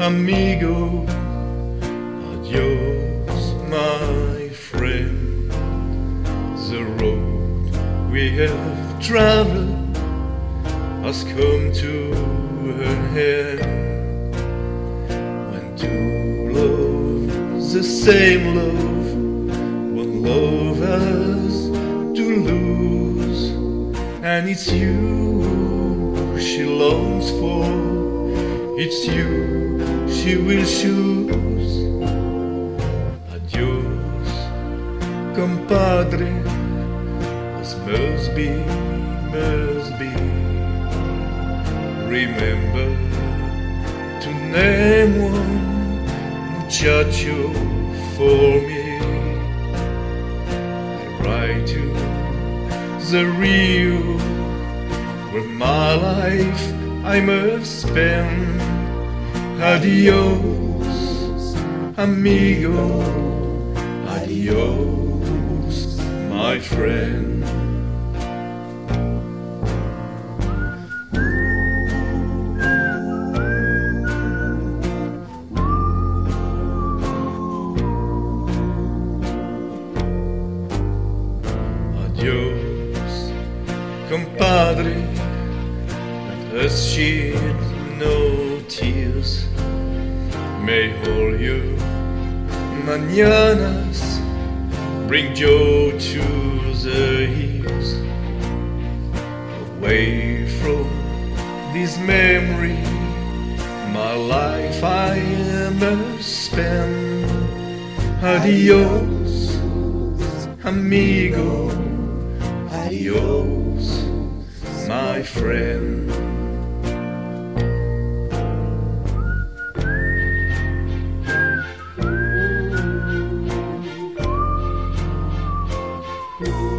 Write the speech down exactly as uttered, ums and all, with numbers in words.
amigo, adios, my friend. The road we have traveled has come to an end. When two love the same love, one love has to lose, and it's you she longs for, it's you she will choose. Adios, compadre, as must be, must be. Remember to name one muchacho for me. I ride to the Rio where my life I must spend. Adios, amigo, adios, my friend. Adios, compadre, let us shed no tears. May all your mañanas bring joy to the ears. Away from this memory, my life I must spend. Adios, amigo, adios, my friend. Thank you.